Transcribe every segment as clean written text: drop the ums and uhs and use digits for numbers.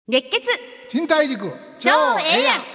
熱血賃貸塾超ええやん。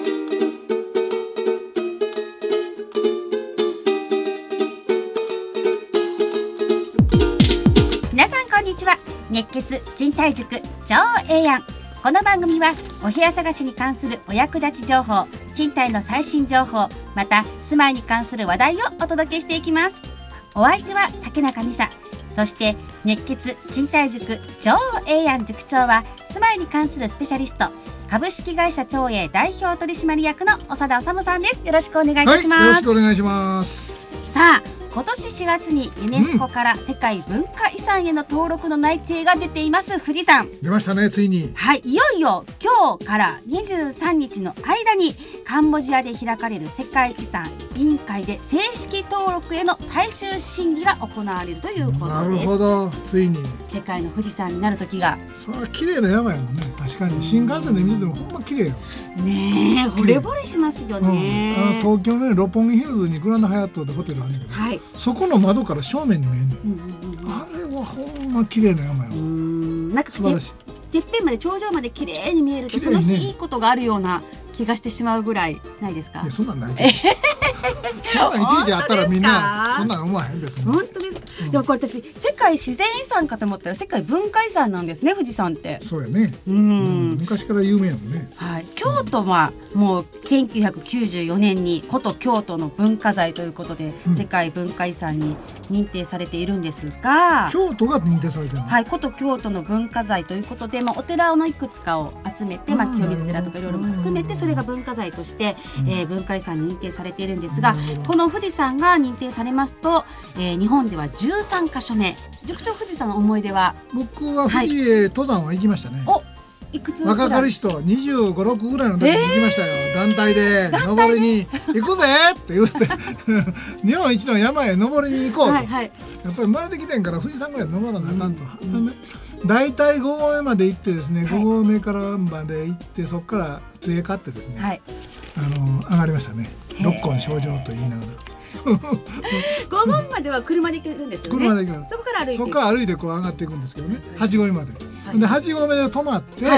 皆さんこんにちは。熱血賃貸塾超ええやん。この番組はお部屋探しに関するお役立ち情報、賃貸の最新情報、また住まいに関する話題をお届けしていきます。お相手は竹中美沙、そして熱血賃貸塾超ええやん塾長は住まいに関するスペシャリスト、株式会社超え代表取締役の長田治さんです。よろしくお願いいたします。 よろしくお願いします。 さあ、今年4月にユネスコから世界文化遺産への登録の内定が出ています富士山。 出ましたね、ついに。 はい、いよいよ今日から23日の間にカンボジアで開かれる世界遺産委員会で正式登録への最終審議が行われるということです。 なるほど、ついに世界の富士山になる時が。 それは綺麗な山やもんね。確かに新幹線で見ててもほんま綺麗よねえ、惚れ惚れしますよね。 東京の、六本木ヒルズにグランドハヤットでホテルあるんだけど、はい、そこの窓から正面に見えるの、あれはほんま綺麗な山や。 なんか素晴らしい。 てっぺんまで頂上まで綺麗に見えると、その日いいことがあるような気がしてしまうぐらいないですか？ いや、そんなんないけどそんなんいちいちあったらみんなそんなん思わへん。別に本当ですか？でもこれ私世界自然遺産かと思ったら世界文化遺産なんですね、富士山って。 そうやね。昔から有名やもんね。 はい、京都はもう1994年に古都京都の文化財ということで、世界文化遺産に認定されているんですが、 京都が認定されてるの？ はい、古都京都の文化財ということで、お寺のいくつかを集めて、清水寺とかいろいろ含めてそれが文化財として、文化遺産に認定されているんですが、この富士山が認定されますと、日本では13カ所目。塾長、富士山の思い出は？ 僕は富士へ登山は行きましたね。 いくつぐらい？ 若かりしと25、6ぐらいの時に行きましたよ。団体で登りに行くぜって言って日本一の山へ登りに行こうと、やっぱり生まれてきてんから富士山ぐらい登らなあかんと、大体5合目まで行ってですね、5合目からまで行って、そこから杖買ってですね、上がりましたね。六根清浄と言いながら 5合までは車で行けるんですよね。 車で行ける。 そこから歩いて、 そこから歩いてこう上がっていくんですけどね、8合目まで。で8合目で止まって、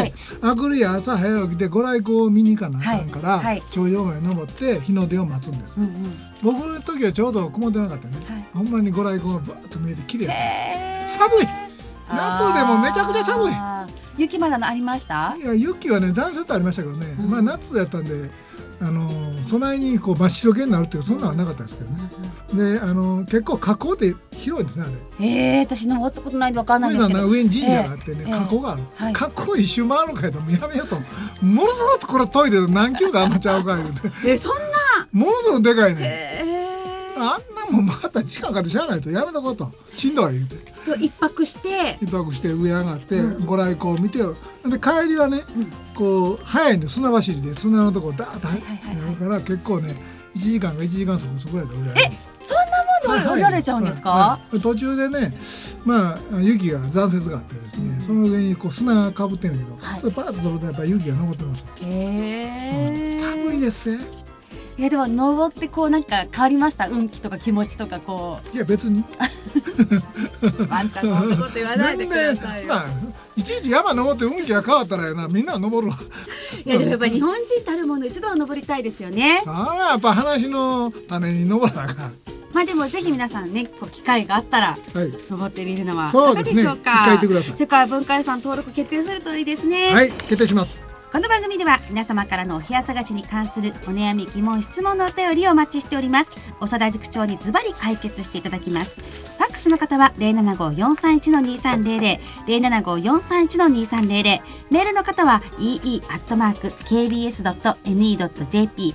あくる日朝早起きでご来光を見に行かなあかんから、頂上まで登って日の出を待つんです。僕の時はちょうど曇ってなかったね。ほんまにご来光がバーッと見えて綺麗なんです。寒い。夏でもめちゃくちゃ寒い。 雪まだありました？ いや、雪はね、残雪ありましたけどね、夏やったんで備えにこう真っ白けになるっていう、そんなのはなかったですけどね。で、結構河口って広いんですね、あれ。 私登ったことないんで分かんないんですけど、 上に神社があってね、河口がある。河口一周回るかやともうやめようと、ものすごくこれ研いで何キロかあんのちゃうか言うてそんなものすごくでかいね。あんなもんまた時間かかってしゃあないと、やめとこうと、しんどい言うて一泊して上上がってご来光を見て、で帰りはね、こう早いんで、砂走りで砂のとこダーッと入るから、結構ね、1時間か1時間そこぐらいで降りられる。 そんなもんで降りられちゃうんですか？ 途中でね、雪が残雪があってですね、その上にこう砂がかぶってるんだけど、それパーッと取るとやっぱり雪が残ってます。寒いですね。 でも登ってこうなんか変わりました？運気とか気持ちとかこう。 いや、別にあんたそんなこと言わないでくださいよ。 いちいち山登って運気が変わったらやな、みんな登るわ。 いや、でもやっぱり日本人たるもの一度は登りたいですよね。 やっぱ話の種に登らなあかん。 でもぜひ皆さんね、機会があったら登ってみるのはいかがでしょうか？ 一回行ってください。 世界文化遺産登録決定するといいですね。 はい、決定します。 この番組では皆様からのお部屋探しに関するお悩み、疑問、質問のお便りをお待ちしております。長田塾長にズバリ解決していただきます。ファックスの方は 075-431-2300 075-431-2300、メールの方は ee@kbs.ne.jp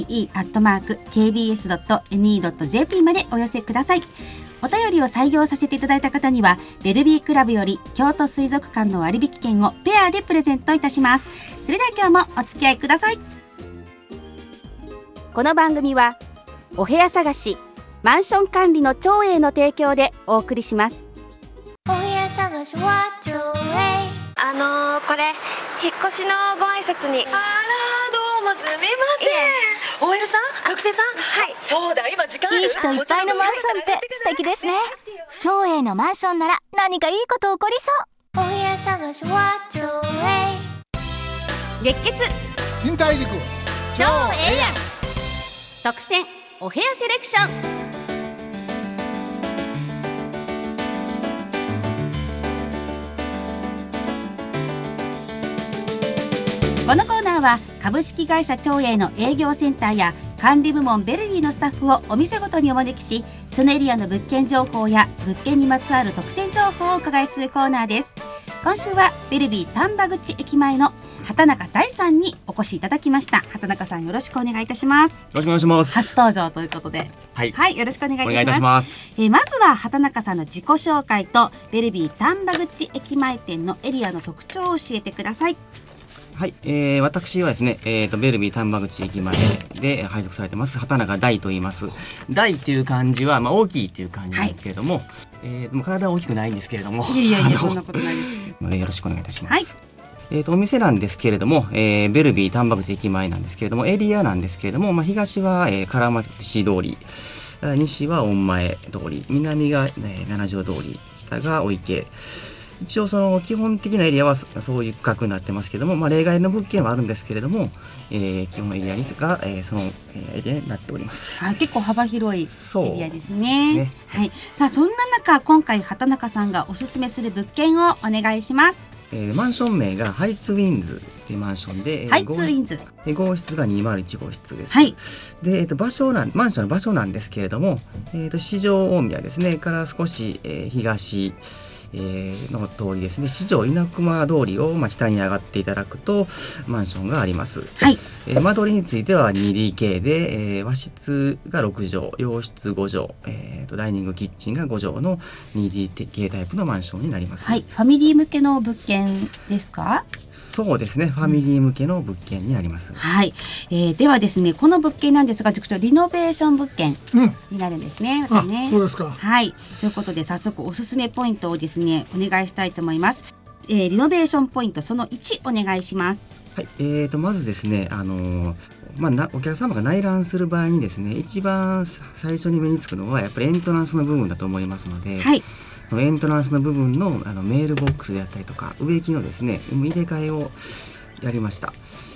ee@kbs.ne.jp までお寄せください。お便りを採用させていただいた方にはベルビークラブより京都水族館の割引券をペアでプレゼントいたします。それでは今日もお付き合いください。この番組はお部屋探し、マンション管理の長英の提供でお送りします。 お部屋探しは長英。これ引っ越しのご挨拶に。 どうもすみません。OL さん、学生さん。はい。そうだ、今時間ある？ いい人いっぱいのマンションって素敵ですね。長英のマンションなら何かいいこと起こりそう。 お部屋探しは長英。 熱血賃貸塾超ええやん特選お部屋セレクション。このコーナーは株式会社長英の営業センターや管理部門ベルギーのスタッフをお店ごとにお招きし、そのエリアの物件情報や物件にまつわる特選情報をお伺いするコーナーです。今週はベルビー丹波口駅前の畑中大さんにお越しいただきました。畑中さん、よろしくお願いいたします。よろしくお願いします。 初登場ということで、 はい、 よろしくお願いいたします。まずは畑中さんの自己紹介とベルビー丹波口駅前店のエリアの特徴を教えてください。 はい、私はですね、ベルビー丹波口駅前で配属されてます畑中大と言います。大という漢字は、大きいという漢字なんですけれども、体は大きくないんですけれども、 いやそんなことないです。 よろしくお願いいたします。お店なんですけれども、ベルビー丹波口駅前なんですけれども、エリアなんですけれども、東は、唐町通り、西は御前通り、南が、七条通り、北がお池。一応その基本的なエリアはそういう区画になってますけども、例外の物件はあるんですけれども、基本エリアにが、そのエリアになっております。 結構幅広いエリアですね。さあ、そんな中、今回畑中さんがおすすめする物件をお願いします。 マンション名がハイツウィンズというマンションで、 ハイツウィンズ、 号室が201号室です。で、マンションの場所なんですけれども、四条大宮ですねから少し、東の通りですね、四条稲熊通りを北に上がっていただくとマンションがあります。間取りについては 2DK で、和室が6畳、洋室5畳、ダイニングキッチンが5畳の 2DK タイプのマンションになります。 ファミリー向けの物件ですか？ そうですね、ファミリー向けの物件になります。 ではですね、この物件なんですが、塾長、リノベーション物件になるんですね。 そうですか。 ということで、早速おすすめポイントをですね、お願いしたいと思います。リノベーションポイントその1、お願いします。 まずですね、お客様が内覧する場合にですね、一番最初に目につくのはやっぱりエントランスの部分だと思いますので、エントランスの部分のメールボックスであったりとか植木のですね入れ替えをやりました。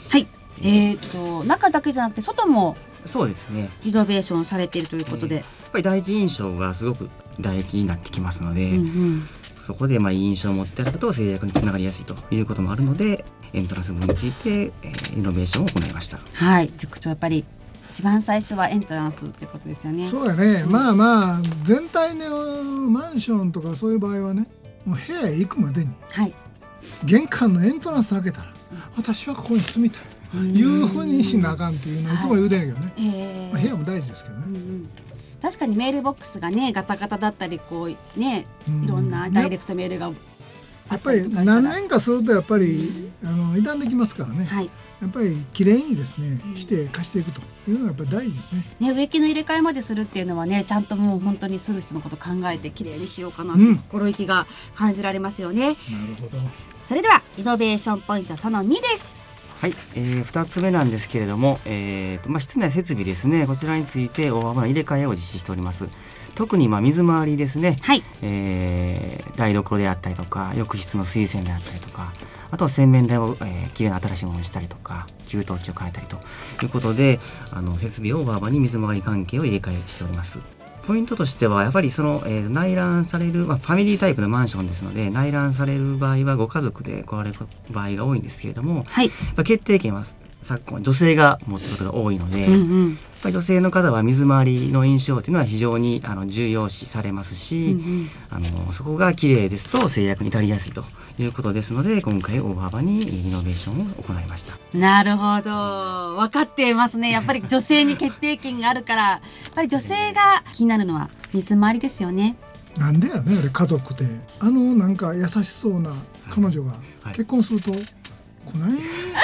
中だけじゃなくて外もそうですね、 リノベーションされているということで、 やっぱり第一印象がすごく大事になってきますので、そこでいい印象を持っていただくと制約につながりやすいということもあるので、エントランス部分について、リノベーションを行いました。 塾長、やっぱり一番最初はエントランスってことですよね。 そうやね。全体のマンションとかそういう場合はね、もう部屋へ行くまでに、玄関のエントランス開けたら、私はここに住みたいいうふうにしなあかんっていうのをいつも言うてんやけどね。部屋も大事ですけどね。 確かにメールボックスがね、ガタガタだったり、こうね、いろんなダイレクトメールがやっぱり何年かするとやっぱり傷んできますからね。やっぱりきれいにですねして貸していくというのがやっぱり大事ですね。 植木の入れ替えまでするっていうのはね、ちゃんともう本当に住む人のこと考えてきれいにしようかなって心意気が感じられますよね。 なるほど。 それではリノベーションポイントその2です。 2つ目なんですけれども、室内設備ですね、こちらについて大幅な入れ替えを実施しております。特に水回りですね、台所であったりとか浴室の水洗であったりとか、あとは洗面台を、きれいな新しいものにしたりとか、給湯器を変えたりということで、設備を大幅に水回り関係を入れ替えしております。ポイントとしてはやっぱりその、内覧される、ファミリータイプのマンションですので、内覧される場合はご家族で来られる場合が多いんですけれども、決定権は昨今女性が持つことが多いので、やっぱり女性の方は水回りの印象というのは非常に重要視されますし、そこが綺麗ですと制約に足りやすいということですので、今回大幅にリノベーションを行いました。 なるほど、分かってますね。やっぱり女性に決定権があるから、やっぱり女性が気になるのは水回りですよね。 なんでやね、あれ家族でなんか優しそうな彼女が結婚すると、こない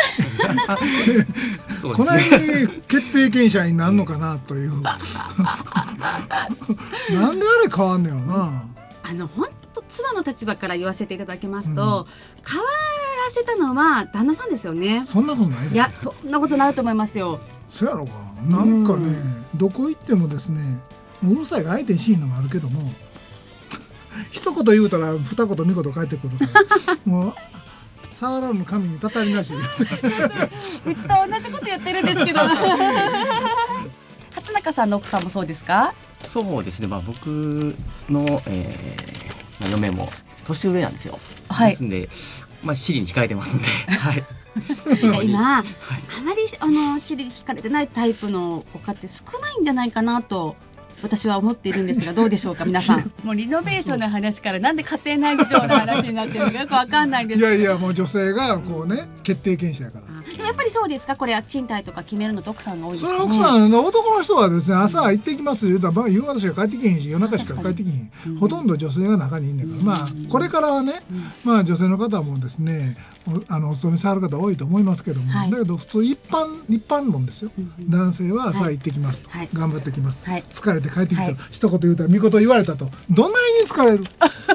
決定権者になるのかなというなんであれ変わんねやろな。 本当妻の立場から言わせていただきますと、変わらせたのは旦那さんですよね。 そんなことないで。 いや、そんなことないと思いますよ。 そやろか。なんかね、どこ行ってもですね、うるさいが相手にしんのもあるけども一言言うたら二言三言返ってくるからもう触らぬ神にたたりなし。 うちと同じこと言ってるんですけど畑中さんの奥さんもそうですか？ そうですね、僕の、嫁も年上なんですよ。 はい、 ですんで、尻に控えてますんで、はい、 今、あまり尻に惹かれてないタイプのご家庭少ないんじゃないかなと私は思っているんですが、どうでしょうか皆さん。もうリノベーションの話からなんで家庭内事情の話になってるのかよくわかんないんですけど。 いやもう女性がこうね決定権者やから。 でもやっぱりそうですか、これは賃貸とか決めるのと奥さんが多いんですかね。 それ奥さんの男の人はですね、朝行ってきます言うたら夕方しか帰ってきへんし夜中しか帰ってきへん、ほとんど女性が中にいんねんから、これからはね、女性の方もですねお勤めされる方多いと思いますけども、だけど普通一般論ですよ、男性は朝行ってきますと、頑張ってきます、疲れて帰ってきた、一言言うたら見事言われたとどないに疲れる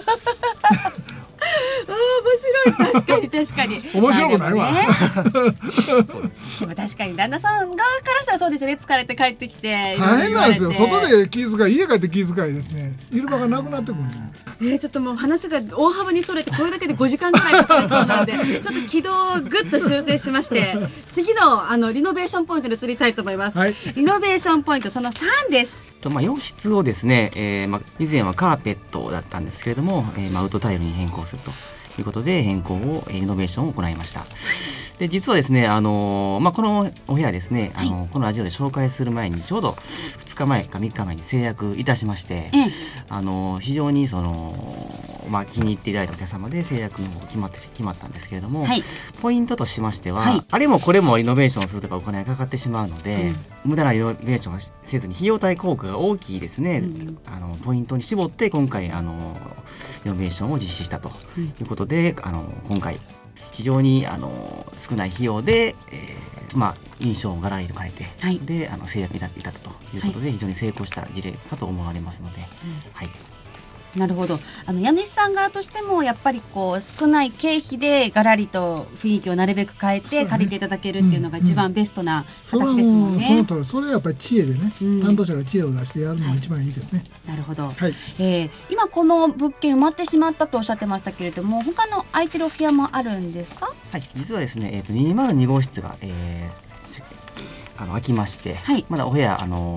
面白い、確かに面白くないわ。 でも確かに旦那さん側からしたらそうですよね、疲れて帰ってきて大変なんですよ。外で気遣い、家帰って気遣いですね、いる場がなくなってくるね。 ちょっともう話が大幅にそれてこれだけで5時間ぐらいかかりそうなんでちょっと軌道をぐっと修正しまして次のリノベーションポイントに移りたいと思います、リノベーションポイントその3です。 洋室をですね、以前はカーペットだったんですけれども、アウトタイルに変更するということで変更を、リノベーションを行いました。で実はですね、このお部屋ですね、このラジオで紹介する前にちょうど2日前か3日前に制約いたしまして、非常に気に入っていただいたお客様で制約の方決まったんですけれども、ポイントとしましては、あれもこれもリノベーションするとかお金がかかってしまうので、無駄なリノベーションをせずに費用対効果が大きいですね、ポイントに絞って今回リノベーションを実施したということで、今回非常に少ない費用で、印象をガラリと変えて、で制約に至ったということで、非常に成功した事例かと思われますので、 なるほど。家主さん側としてもやっぱり少ない経費でガラリと雰囲気をなるべく変えて借りていただけるっていうのが一番ベストな形ですもんね。 その通り、それはやっぱり知恵でね、担当者が知恵を出してやるのが一番いいですね。 なるほど、今この物件埋まってしまったとおっしゃってましたけれども、他の空いてるお部屋もあるんですか？ 実はですね、202号室が、空きまして、まだお部屋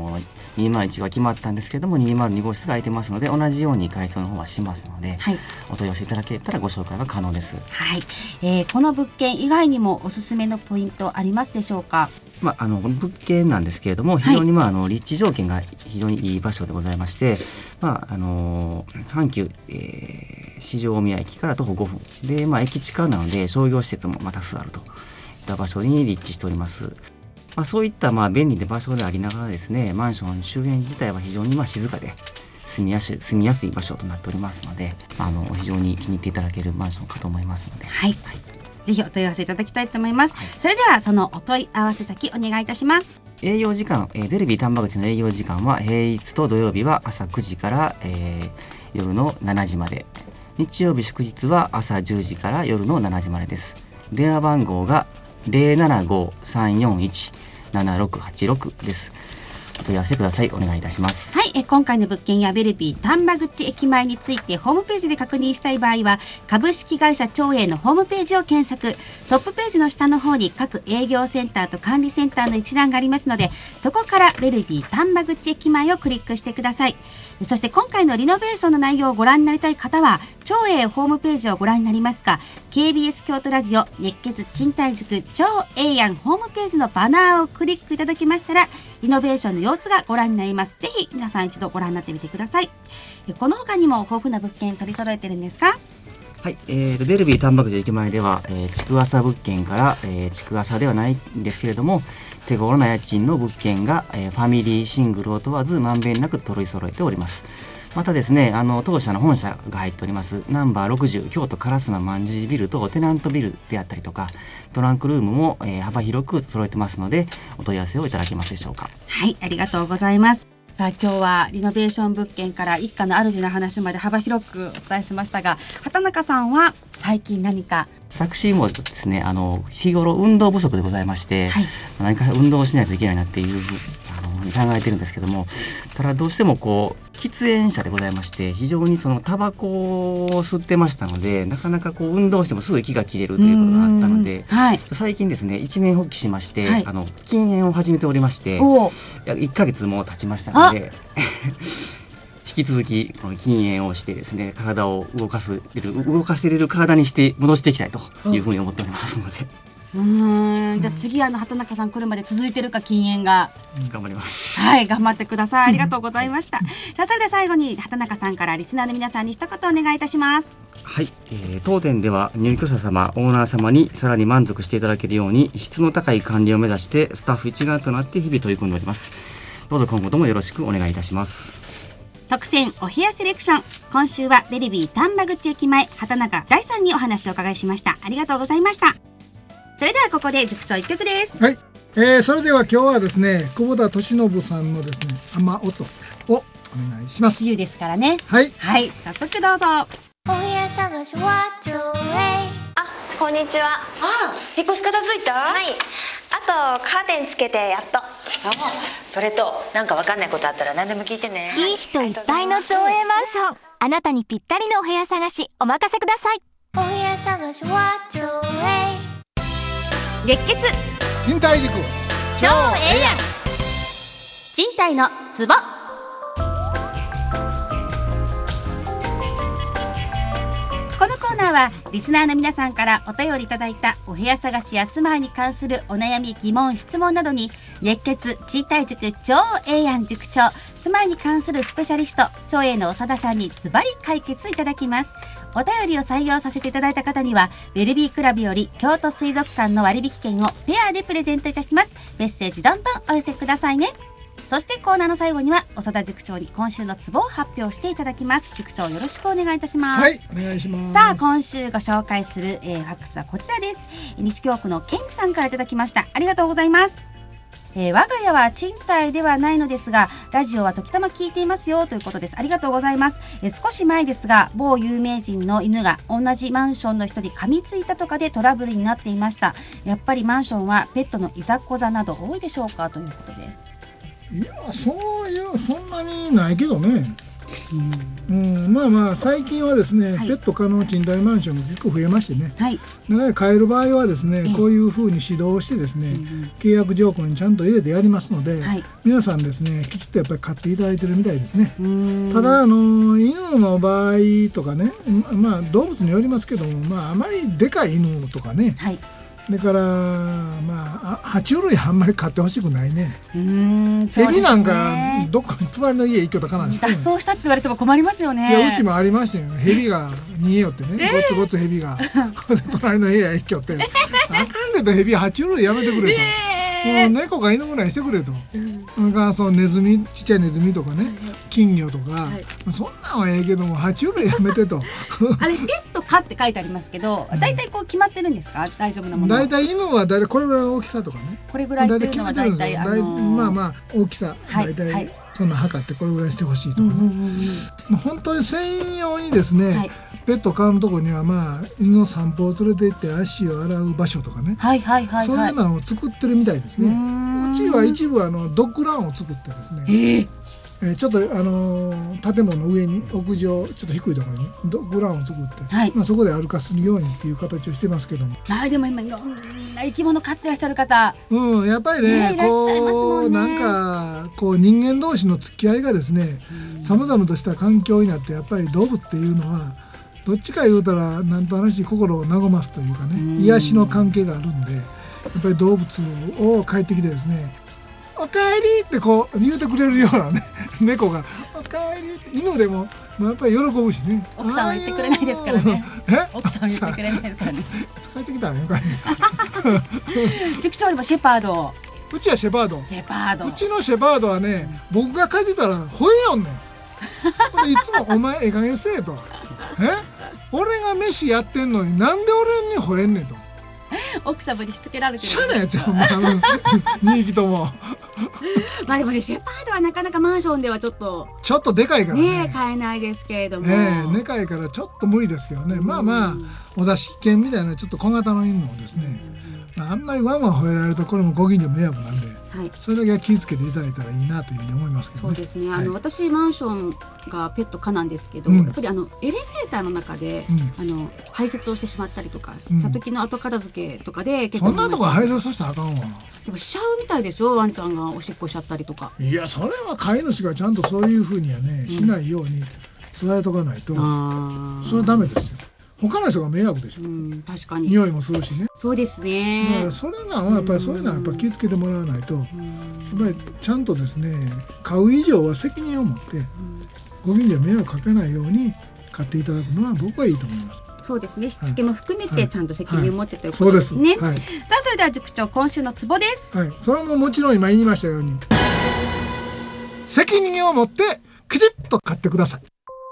201が決まったんですけれども202号室が空いてますので、同じように改装の方はしますので、お問い合わせいただけたらご紹介は可能です。 この物件以外にもおすすめのポイントありますでしょうか？ この物件なんですけれども、非常に立地条件が非常にいい場所でございまして、阪急、四条大宮駅から徒歩5分で、駅近なので商業施設も多数あるといった場所に立地しております。そういった便利な場所でありながらですね、マンション周辺自体は非常に静かで住みやすい場所となっておりますので、非常に気に入っていただけるマンションかと思いますので、 ぜひお問い合わせいただきたいと思います。それではそのお問い合わせ先お願いいたします。 営業時間、ベルビー丹波口の営業時間は平日と土曜日は朝9時から、夜の7時まで、日曜日祝日は朝10時から夜の7時までです。電話番号が 075-341-7686 です。お問い合わせください。お願いいたします。 今回の物件やベルビー丹波口駅前についてホームページで確認したい場合は、株式会社長栄のホームページを検索。トップページの下の方に各営業センターと管理センターの一覧がありますので、そこからベルビー丹波口駅前をクリックしてください。そして今回のリノベーションの内容をご覧になりたい方は、長栄ホームページをご覧になりますか、KBS 京都ラジオ熱血賃貸塾長栄やんホームページのバナーをクリックいただきましたら、リノベーションの様子がご覧になります。ぜひ皆さん一度ご覧になってみてください。この他にも豊富な物件取り揃えてるんですか？ ベルビー丹波口駅前では、築浅物件から、築浅ではないんですけれども、手頃な家賃の物件が、ファミリーシングルを問わずまんべんなく取り揃えております。またですね、当社の本社が入っておりますナンバー60京都烏丸万事ビルとテナントビルであったりとか、トランクルームも、幅広く揃えてますので、お問い合わせをいただけますでしょうか？ ありがとうございます。さあ今日はリノベーション物件から一家の主の話まで幅広くお伝えしましたが、畑中さんは最近何か？ 私もですね、日頃運動不足でございまして、何か運動をしないといけないなっていううに考えてるんですけども、ただどうしてもこう喫煙者でございまして、非常にそのタバコを吸ってましたので、なかなかこう運動してもすぐ息が切れるということがあったので、最近ですね一年発起しまして、禁煙を始めておりまして、1ヶ月も経ちましたので引き続きこの禁煙をしてですね、体を動かせれる体にして戻していきたいというふうに思っておりますので。 じゃあ次畑中さん来るまで続いてるか、禁煙が。 頑張ります。 はい、頑張ってください。ありがとうございました。さあ、それでは最後に畑中さんからリスナーの皆さんに一言お願いいたします。 はい、当店では入居者様、オーナー様にさらに満足していただけるように質の高い管理を目指してスタッフ一丸となって日々取り組んでおります。どうぞ今後ともよろしくお願いいたします。 特選お部屋セレクション、今週はベルビー丹波口駅前畑中大さんにお話をお伺いしました。ありがとうございました。それではここで塾長一曲です。 はい、それでは今日はですね、久保田利信さんのですね雨音をお願いします。 梅雨ですからね。 はい、 はい、早速どうぞ。 お部屋探しはちょい。あ、こんにちは。 引っ越し片付いた？ はい。あとカーテンつけてやっと。 そう、それとなんかわかんないことあったら何でも聞いてね。 いい人いっぱいの町営マンション、あなたにぴったりのお部屋探しお任せください。 お部屋探しはちょい。 熱血賃貸塾超ええやん、賃貸のツボ。このコーナーはリスナーの皆さんからお便りいただいたお部屋探しや住まいに関するお悩み、疑問、質問などに熱血賃貸塾超ええやん塾長、住まいに関するスペシャリスト超えの長田さんにズバリ解決いただきます。お便りを採用させていただいた方にはウェルビークラブより京都水族館の割引券をペアでプレゼントいたします。メッセージどんどんお寄せくださいね。そしてコーナーの最後には長田塾長に今週のツボを発表していただきます。塾長よろしくお願いいたします。 はい、お願いします。 さあ、今週ご紹介する、ファックスはこちらです。西京区のケンキさんからいただきました。ありがとうございます。我が家は賃貸ではないのですがラジオは時たま聞いていますよということです。ありがとうございます。少し前ですが某有名人の犬が同じマンションの人に噛みついたとかでトラブルになっていました。やっぱりマンションはペットのいざこざなど多いでしょうかということです。 いや、そんなにないけどね。まあ最近はですね、ペット可能賃貸マンションが結構増えましてね、だから買える場合はですね、こういうふうに指導をしてですね、契約条項にちゃんと入れてやりますので、皆さんですねきちっとやっぱり買っていただいてるみたいですね。ただ犬の場合とかね、動物によりますけども、あまりでかい犬とかね、だから爬虫類あんまり飼ってほしくないね。ヘビなんかどっか隣の家行きよったかなん脱走したって言われても困りますよね。 いや、うちもありましたよ。ヘビが逃げよってね、ごつごつヘビが隣の部屋行きよってあかんでと、ヘビ爬虫類やめてくれと、もう猫か犬ぐらいしてくれと。なんかそのネズミ、ちっちゃいネズミとかね、金魚とか、そんなんはええけども爬虫類やめてとあれペット可って書いてありますけど、だいたいこう決まってるんですか？大丈夫なもの。 だいたい犬はだいたいこれぐらいの大きさとかね。 これぐらいっていうのはだいたい大きさだいたいそんな測ってこれぐらいしてほしいとかね。本当に専用にですね、ペット飼うとこには犬の散歩を連れて行って足を洗う場所とかね、そういうのを作ってるみたいですね。うちは一部ドッグランを作ってですね、ちょっと建物の上に屋上ちょっと低いところにドッグランを作って、そこで歩かすようにっていう形をしてますけども、 でも今いろんな生き物飼ってらっしゃる方、 やっぱりね、 いらっしゃいますもんね。 なんか人間同士の付き合いがですね、さまざまとした環境になって、やっぱり動物っていうのはどっちか言うたらなんとなし心を和ますというかね、癒しの関係があるんで、やっぱり動物を帰ってきてですね、おかえりってこう言うてくれるようなね猫がおかえりって、犬でもやっぱり喜ぶしね。 奥さんは言ってくれないですからね。奥さんは言ってくれないですからね。 帰ってきたらよかった塾長にもシェパード。 うちはシェパード。うちのシェパードはね、僕が帰ってたら吠えよんねん。いつもお前ええ加減せえと。俺が飯やってんのになんで俺に吠えんねんと。 奥様にしつけられてる。 しゃあないやつよ、2匹とも。 でもね、シェパードはなかなかマンションではちょっとでかいからね、 買えないですけれども、 でかいからちょっと無理ですけどね。お座敷犬みたいなちょっと小型の犬をですね、あんまりワンワン吠えられるとこれもご近所迷惑なんで、 それだけは気をつけていただいたらいいなというふうに思いますけどね。 そうですね。私マンションがペット可なんですけど、やっぱりエレベーターの中で、排泄をしてしまったりとかした時の後片付けとかで結構、 そんなとこ排泄させたらあかんわ。 でもしちゃうみたいですよ。ワンちゃんがおしっこしちゃったりとか。 いや、それは飼い主がちゃんとそういうふうにはね、しないように伝えとかないと、それはダメですよ。他の人が迷惑でしょ。 確かに。 匂いもするしね。 そうですね。 だからそれはやっぱりそういうのはやっぱり気をつけてもらわないと、やっぱりちゃんとですね、飼う以上は責任を持ってご近所に迷惑かけないように飼っていただくのは僕はいいと思います。 そうですね。しつけも含めてちゃんと責任を持ってということですね。さあ、それでは塾長、今週のツボです。 それももちろん今言いましたように、責任を持ってきちっと飼ってください。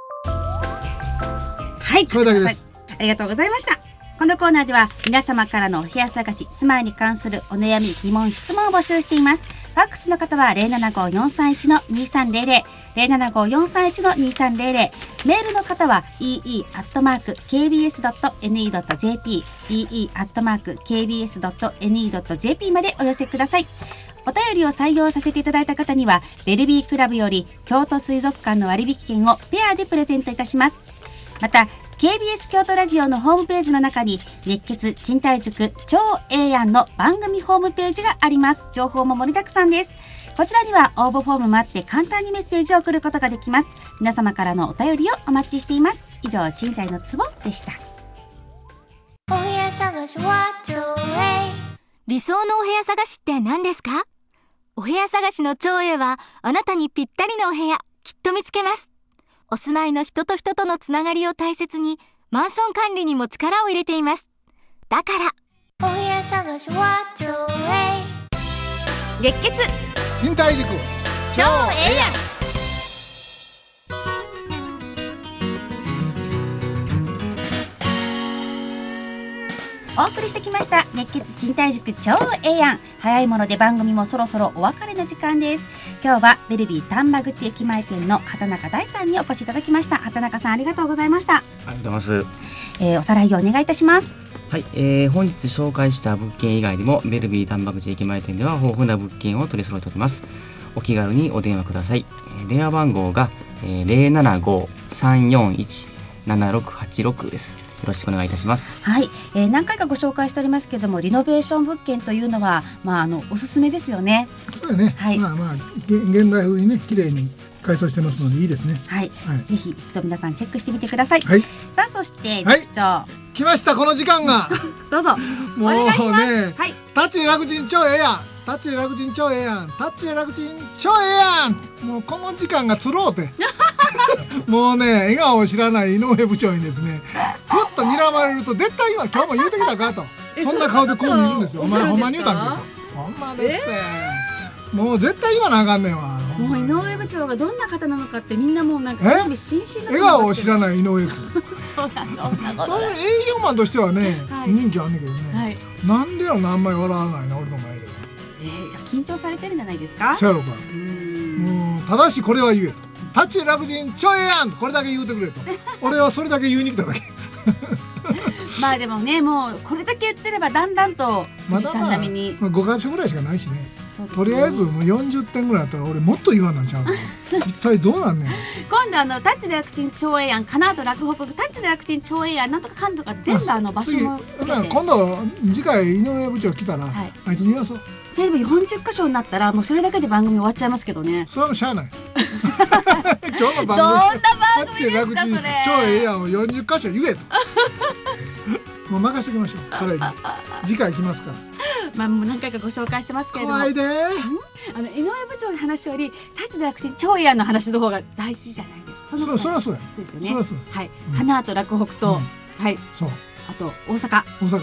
はい、 それだけです。 ありがとうございました。このコーナーでは皆様からのお部屋探し、住まいに関するお悩み、疑問、質問を募集しています。ファックスの方は 075-431-2300、075-431-2300。メールの方は ee@kbs.ne.jp、ee@kbs.ne.jp までお寄せください。お便りを採用させていただいた方には、ベルビークラブより京都水族館の割引券をペアでプレゼントいたします。また、KBS 京都ラジオのホームページの中に熱血賃貸塾超ええやんの番組ホームページがあります。情報も盛りだくさんです。こちらには応募フォームもあって簡単にメッセージを送ることができます。皆様からのお便りをお待ちしています。以上、賃貸のツボでした。 お部屋探しは超理想のお部屋探しって何ですか？お部屋探しの超えはあなたにぴったりのお部屋きっと見つけます。お住まいの人と人とのつながりを大切にマンション管理にも力を入れています。だからお部屋探しは超熱血賃貸塾超ええやん。お送りしてきました熱血賃貸塾超ええやん。早いもので番組もそろそろお別れの時間です。今日はベルビー丹波口駅前店の畑中大さんにお越しいただきました。畑中さん、ありがとうございました。 ありがとうございます。 おさらいをお願いいたします。 はい、本日紹介した物件以外にもベルビー丹波口駅前店では豊富な物件を取り揃えております。お気軽にお電話ください。電話番号が、075-341-7686 です。よろしくお願いいたします。 はい、何回かご紹介しておりますけども、リノベーション物件というのは、おすすめですよね。 そうだね。はい、現代風にね、綺麗に改装してますのでいいですね。 はい、ぜひ一度皆さんチェックしてみてください。 はい、 さあ、そして塾長、 来ました。この時間がどうぞもうね、 はい、 タッチで楽ちん超ええやん、タッチで楽ちん超ええやん、タッチで楽ちん超ええやん。もうこの時間がつろうてもうね、笑顔を知らない井上部長にですね、くっと睨まれると絶対今日も言うてきたかとそんな顔でこう見るんですよ。お前ほんまに言うたんかと。ほんまです。もう絶対言わなあかんねんわ。 もう井上部長がどんな方なのかってみんなもうなんか興味津々な笑顔を知らない井上君そうなん、そんなことない。 営業マンとしてはね、人気あんねんけどね、なんでやろな、あんまり笑わないな、俺の前では。 緊張されてるんじゃないですか。 そうやろか。もうただしこれは言えと、タッチで楽ちん超ええやん、これだけ言うてくれと俺はそれだけ言いに来ただけまあでもね、もうこれだけ言ってればだんだんとおじさん並みに、 5か所ぐらいしかないしね。とりあえずもう40点ぐらいあったら俺もっと言わなんちゃうの一体どうなんねん。 今度タッチで楽ちん超ええやんかなと落語タッチで楽ちん超ええやんなんとかかんとか全部場所もつけて、 今度次回井上部長来たら、あいつに言わそう。 それでも40箇所になったらもうそれだけで番組終わっちゃいますけどね。 それはもうしゃあない今日の番組どんな番組ですかそれ。 超ええやんを40箇所言えともう任せておきましょう彼に。次回来ますからもう何回かご紹介してますけれども、 怖いで井上部長の話よりタッチで楽ちん超ええやんの話の方が大事じゃないですか。 そりゃそうや。 そうですよね。 はい、 花と落北と、はい、そう、あと大阪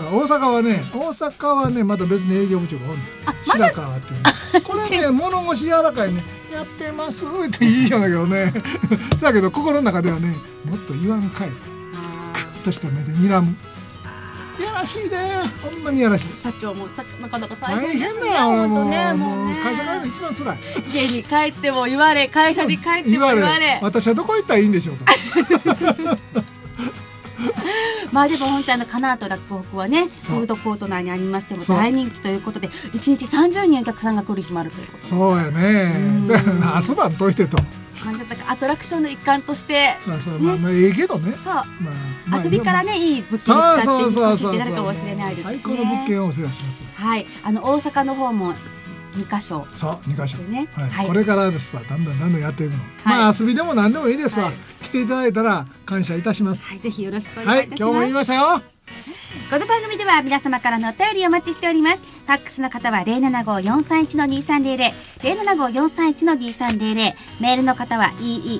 はねまた別に営業部長がおるの。白川っていうこれね物腰柔らかいね、やってますって言いようだけどねそうやけど心の中ではね、もっと言わんかい、クッとした目で睨む。やらしいで、ほんまにやらしい。 社長もなかなか大変ですね。 大変だよ俺もう会社帰るの一番辛い。 家に帰っても言われ、会社に帰っても言われ、 私はどこ行ったらいいんでしょうとまあでも本当カナート落語はね、フードコート内にありましても大人気ということで、1日30人お客さんが来る日もあるということです。 そうやね。そうやな、朝晩といてと。 アトラクションの一環として、 まあええけどね。 そう、遊びからね、いい物件に使ってほしいってなるかもしれないですね。 最高の物件をお世話します。 はい、大阪の方も2カ所。 そう、2カ所ね。 はい、これからですわ、だんだんやっていくの。まあ遊びでも何でもいいですわ。来ていただいたら感謝いたします。 はい、ぜひよろしくお願いいたします。 はい、今日も言いましたよ。 この番組では皆様からのお便りをお待ちしております。ファックスの方は 075-431-2300 075-431-2300、メールの方は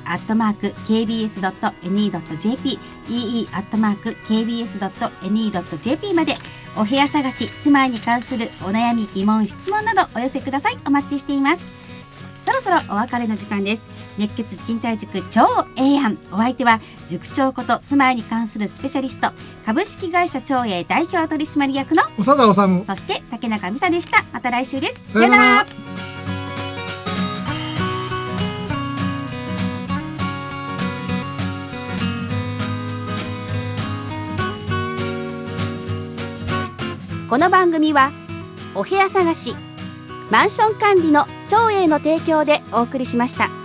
ee@kbs.ne.jp ee@kbs.ne.jp まで、お部屋探し、住まいに関するお悩み、疑問、質問などお寄せください。お待ちしています。そろそろお別れの時間です。熱血賃貸塾超ええやん。お相手は塾長こと住まいに関するスペシャリスト、株式会社超え代表取締役の長田治、 そして竹中美沙でした。また来週です。 さよなら。 この番組はお部屋探し、マンション管理の超えの提供でお送りしました。